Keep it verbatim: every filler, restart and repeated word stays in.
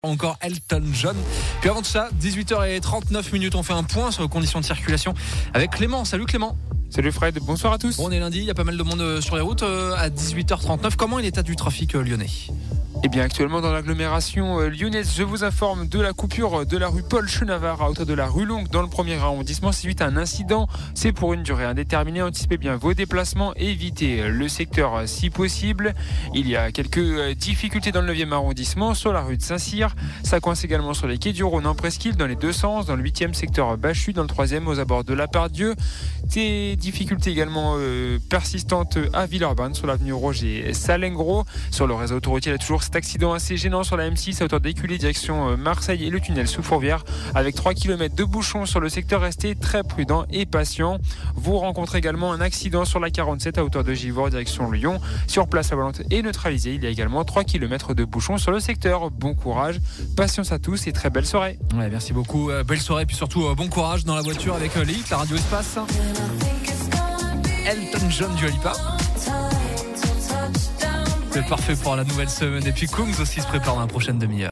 Encore Elton John. Puis avant de ça, dix-huit heures trente-neuf minutes, on fait un point sur les conditions de circulation avec Clément. Salut Clément. Salut Fred, bonsoir à tous. Bon, on est lundi, il y a pas mal de monde sur les routes à dix-huit heures trente-neuf. Comment est l'état du trafic lyonnais ? Eh bien actuellement dans l'agglomération lyonnaise, je vous informe de la coupure de la rue Paul Chenavard à hauteur de la rue Longue dans le premier arrondissement suite à un incident. C'est pour une durée indéterminée. Anticipez bien vos déplacements et évitez le secteur si possible. Il y a quelques difficultés dans le neuvième arrondissement sur la rue de Saint-Cyr. Ça coince également sur les quais du Rhône en presqu'île dans les deux sens, dans le huitième secteur Bachu, dans le troisième aux abords de la Pardieu. Des difficultés également euh, persistantes à Villeurbanne sur l'avenue Roger Salengro. Sur le réseau autoroutier, il y a toujours cet accident assez gênant sur la M six à hauteur d'Écully direction Marseille et le tunnel sous Fourvière avec trois kilomètres de bouchons sur le secteur. Restez très prudent et patient. Vous rencontrez également un accident sur la quarante-sept à hauteur de Givors direction Lyon. Sur place, la volante est neutralisée. Il y a également trois kilomètres de bouchons sur le secteur. Bon courage, patience à tous et très belle soirée. Ouais, merci beaucoup. Euh, belle soirée, puis surtout euh, bon courage dans la voiture avec euh, Léic, la radio Espace. Elton John du Alipa. C'est parfait pour la nouvelle semaine. Et puis Kungs aussi se prépare dans la prochaine demi-heure.